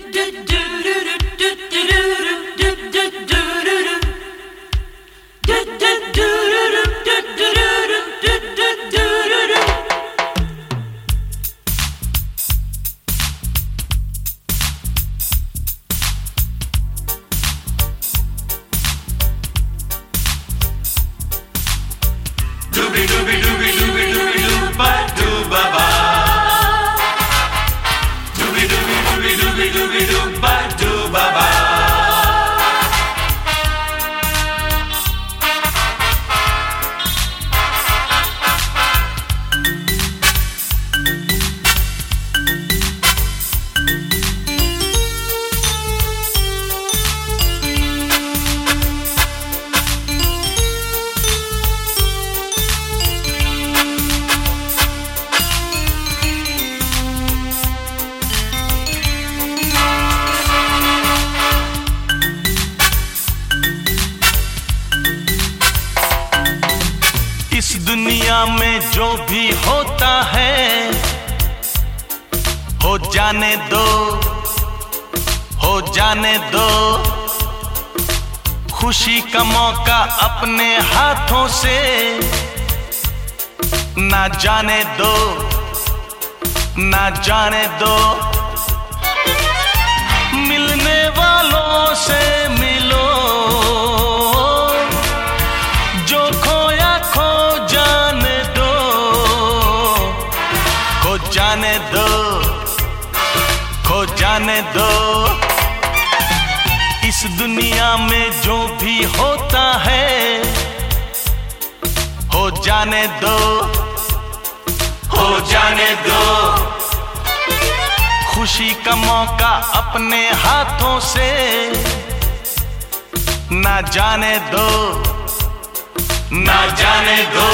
इस दुनिया में जो भी होता है हो जाने दो, हो जाने दो। खुशी का मौका अपने हाथों से ना जाने दो, ना जाने दो। मिलने वालों से मिलो, जो खोया खो जाने दो, खो जाने दो, खो जाने दो। इस दुनिया में जो भी होता है हो जाने दो, हो जाने दो। खुशी का मौका अपने हाथों से ना जाने दो, ना जाने दो।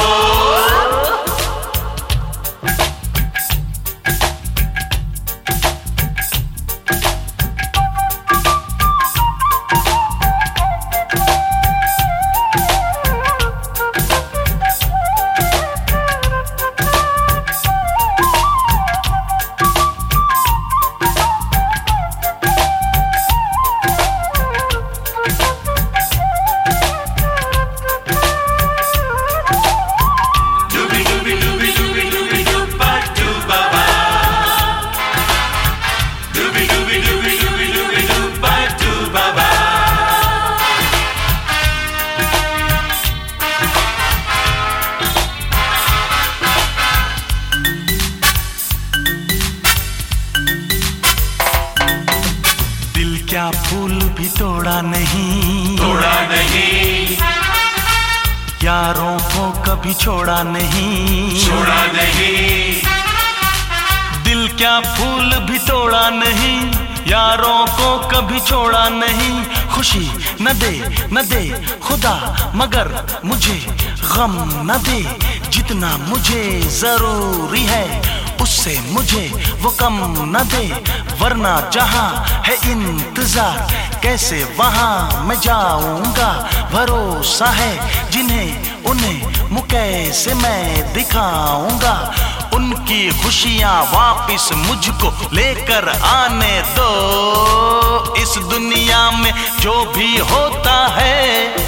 क्या फूल भी तोड़ा नहीं, तोड़ा नहीं। यारों को कभी छोड़ा नहीं, छोड़ा नहीं। दिल क्या फूल भी तोड़ा नहीं, यारों को कभी छोड़ा नहीं। खुशी न दे, न दे खुदा, मगर मुझे गम न दे। जितना मुझे जरूरी है उससे मुझे वो कम न दे, वरना जहां है इंतजार कैसे वहां मैं जाऊंगा। भरोसा है जिन्हें उन्हें मुँह कैसे मैं दिखाऊंगा। उनकी खुशियां वापिस मुझको लेकर आने दो। इस दुनिया में जो भी होता है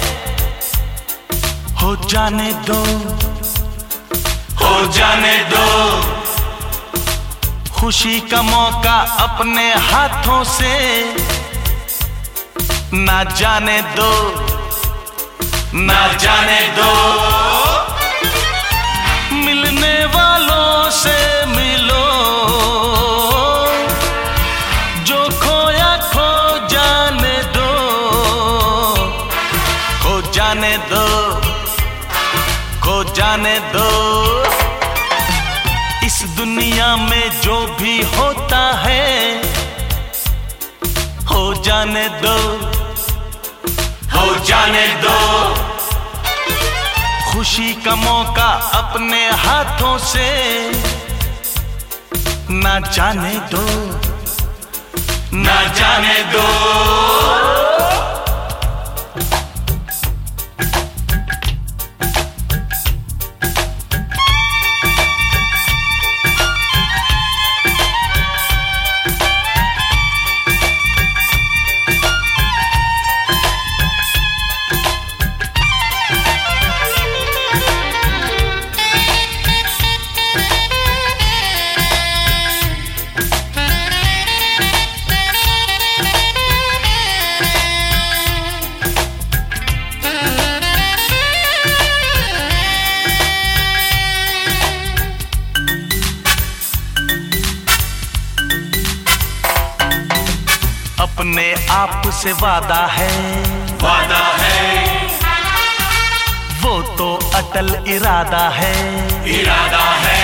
हो जाने दो, हो जाने दो। खुशी का मौका अपने हाथों से ना जाने दो, ना जाने दो। मिलने वालों से मिलो, जो खोया खो जाने दो, खो जाने दो, खो जाने दो। इस दुनिया में जो भी होता है हो जाने दो, हो जाने दो। खुशी का मौका अपने हाथों से ना जाने दो, ना जाने दो। अपने आप से वादा है, वादा है, वो तो अटल इरादा है, इरादा है,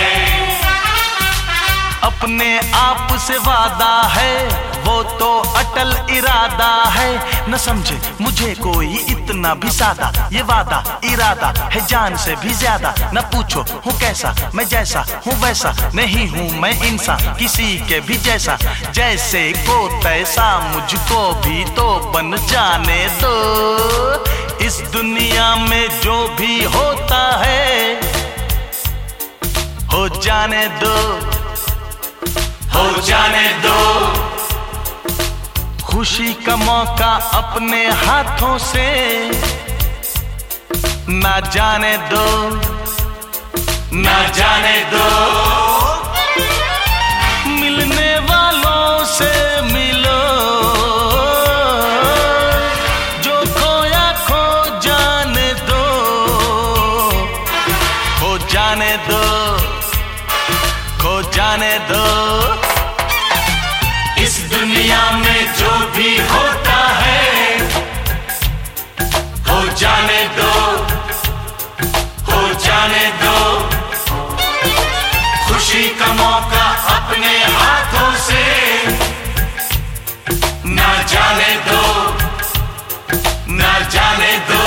अपने आप से वादा है, वो तो अटल इरादा है। न समझे मुझे कोई इतना भी सादा, ये वादा इरादा है जान से भी ज्यादा। न पूछो हूँ कैसा, मैं जैसा हूँ वैसा नहीं हूँ मैं इंसान किसी के भी जैसा। जैसे को तैसा मुझको भी तो बन जाने दो। इस दुनिया में जो भी होता है हो जाने दो, हो जाने दो। खुशी का मौका अपने हाथों से ना जाने दो, ना जाने दो। मिलने वालों से मिलो, जो खोया खो जाने दो, खो जाने दो, खो जाने दो। इस दुनिया में जो भी होता है हो जाने दो, हो जाने दो। खुशी का मौका अपने हाथों से ना जाने दो, ना जाने दो।